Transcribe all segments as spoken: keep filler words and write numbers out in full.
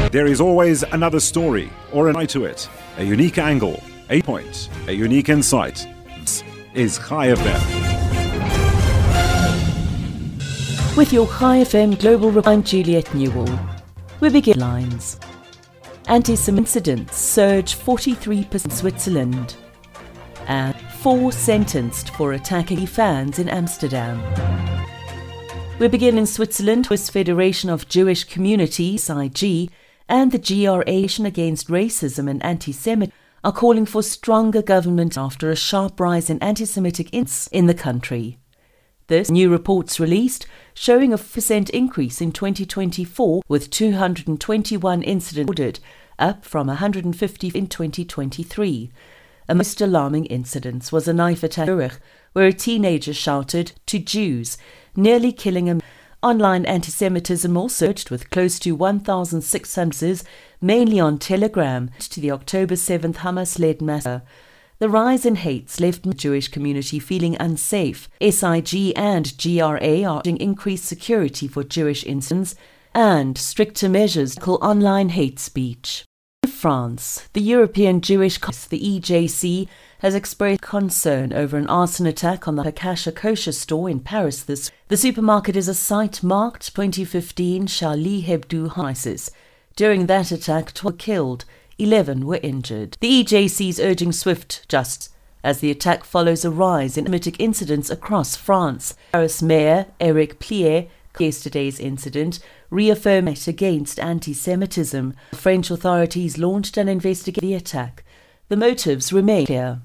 There is always another story or an eye to it, a unique angle, a point, a unique insight. This is Chai F M. With your Chai F M Global Report, I'm Juliet Newell. We begin lines. Anti-Semitic incidents surge forty-three percent in Switzerland. And four sentenced for attacking fans in Amsterdam. We begin in Switzerland. Swiss Federation of Jewish Communities, S I G, and the G R A Against Racism and Anti-Semitism are calling for stronger government after a sharp rise in anti-Semitic incidents in the country. This new reports released showing a five percent increase in twenty twenty-four, with two hundred twenty-one incidents recorded, up from one hundred fifty in twenty twenty-three. A most alarming incident was a knife attack in Zurich, where a teenager shouted "to Jews," nearly killing a man. Online anti-Semitism also surged, with close to one thousand six hundred, mainly on Telegram, to the October seventh Hamas-led massacre. The rise in hates left the Jewish community feeling unsafe. S I G and G R A are urging increased security for Jewish incidents and stricter measures to tackle online hate speech. In France, the European Jewish Congress, the E J C, has expressed concern over an arson attack on the Hakasha kosher store in Paris this week. The supermarket is a site marked twenty fifteen Charlie Hebdo crisis. During that attack, twelve were killed, eleven were injured. The E J C is urging swift justice as the attack follows a rise in anti-Semitic incidents across France. Paris Mayor Eric Plier, yesterday's incident, reaffirmed against anti-Semitism. French authorities launched an investigation of the attack. The motives remain clear.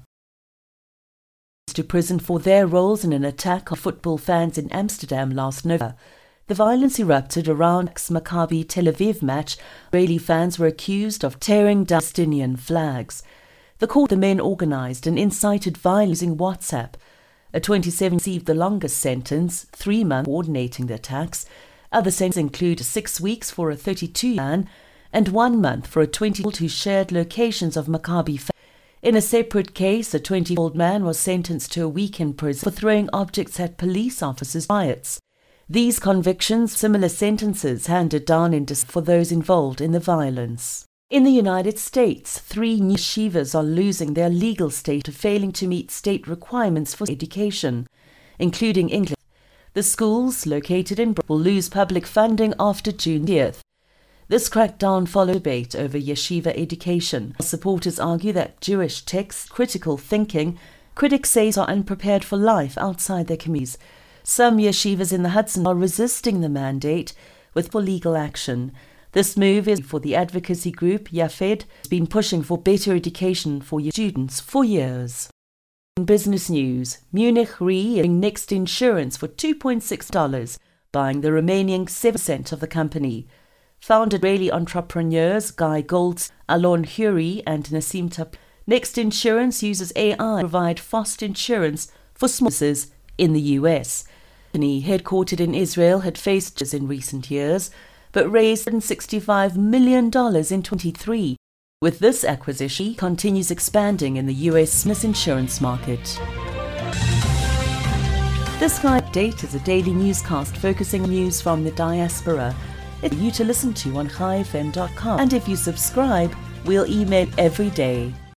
To prison for their roles in an attack on football fans in Amsterdam last November. The violence erupted around the Maccabi Tel Aviv match. Israeli fans were accused of tearing down Palestinian flags. The court the men organised and incited violence using WhatsApp. A twenty-seven received the longest sentence, three months coordinating the attacks. Other sentences include six weeks for a thirty-two-year-old man and one month for a twenty-year-old who shared locations of Maccabi fans. In a separate case, a twenty-year-old man was sentenced to a week in prison for throwing objects at police officers' riots. These convictions, similar sentences handed down in December for those involved in the violence. In the United States, three new yeshivas are losing their legal status, failing to meet state requirements for education, including English. The schools, located in Brooklyn, will lose public funding after June thirtieth. This crackdown followed debate over yeshiva education. Supporters argue that Jewish texts, critical thinking, critics say are unprepared for life outside their communities. Some yeshivas in the Hudson are resisting the mandate with for legal action. This move is for the advocacy group Yafed, has been pushing for better education for students for years. In business news, Munich Re is Next Insurance for two point six dollars, buying the remaining seven percent of the company. Founded Israeli entrepreneurs Guy Goltz, Alon Huri and Nassim Tap. Next Insurance uses A I to provide fast insurance for small businesses in the U S. The company, headquartered in Israel, had faced challenges in recent years, but raised one hundred sixty-five million dollars in twenty-three. With this acquisition, it continues expanding in the U S business insurance market. This Chai Update is a daily newscast focusing on news from the diaspora. It's for you to listen to on chai f m dot com, and if you subscribe, we'll email every day.